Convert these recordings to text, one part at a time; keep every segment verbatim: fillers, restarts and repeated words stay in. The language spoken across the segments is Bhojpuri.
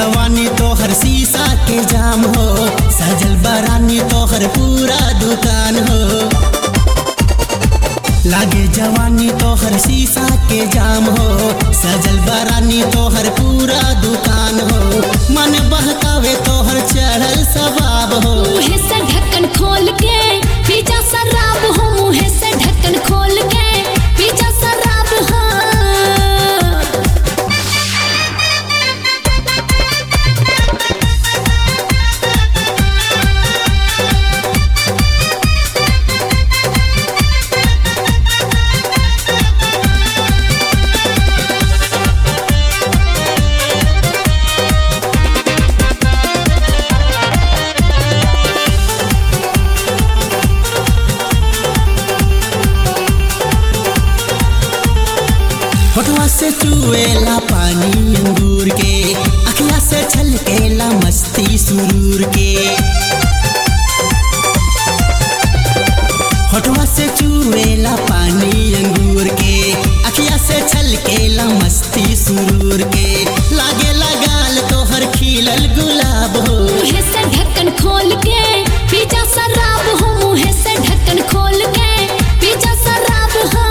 जवानी तोहर शीशा के जाम हो, सजल बरानी तोहर पूरा दुकान हो। लागे जवानी तोहर शीशा के जाम हो, सजल बरानी तोहर पूरा दुकान हो। मन बहकावे तोहर चढ़ल सबाब हो। मुँह से ढक्कन खोल के पीछा शराब हो, मुँह से ढक्कन खोल के पीछा शराब हो। होठवा से चुएला पानी अंगूर के, अखिया से छलकेला मस्ती सुरूर के। होठवा से चुएला पानी अंगूर के, अखिया से छलकेला मस्ती सुरूर के। लागे लगाल तोहर खिलल गुलाब हो। मुँह से ढक्कन खोल के पीछा शराब हो, मुँह से ढक्कन खोल के पीछा शराब हो।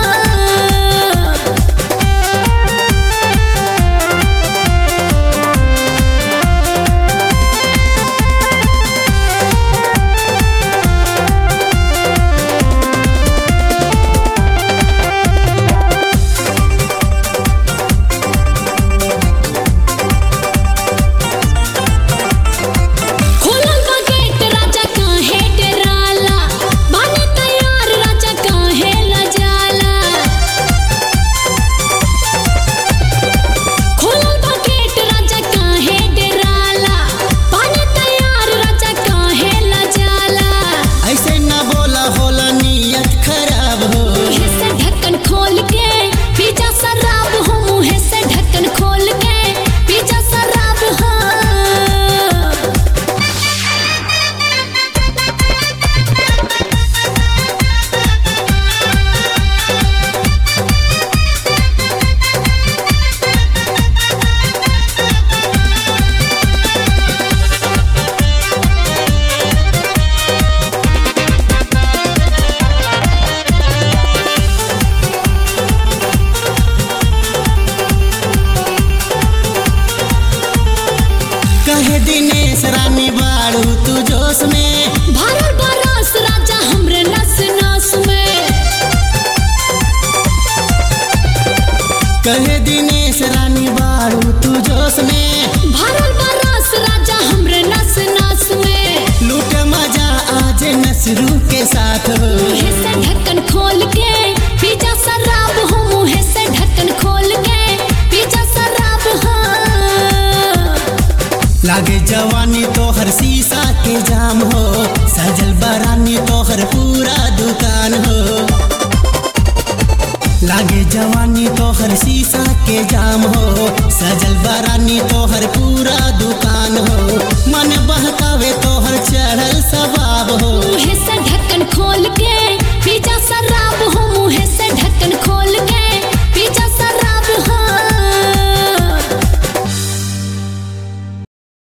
कहे दिनेश रानी बाड़ू तू जोश में, भरल बरस राजा हमरे नस नस में। कहे दिनेश रानी बाड़ू तू जोश में, भरल बरस राजा हमरे नस नस में। लूट मजा आज नसरू के साथ हो। मुँह से ढक्कन खोल के पीछा शराब हो, मुँह से ढक्कन खोल के पीछा शराब हो। लागे जवानी तोहर शीशा के जाम हो, सजल बरानी तोहर पूरा दुकान हो। लागे जवानी तोहर शीशा के जाम हो, सजल बरानी तोहर पूरा दुकान हो।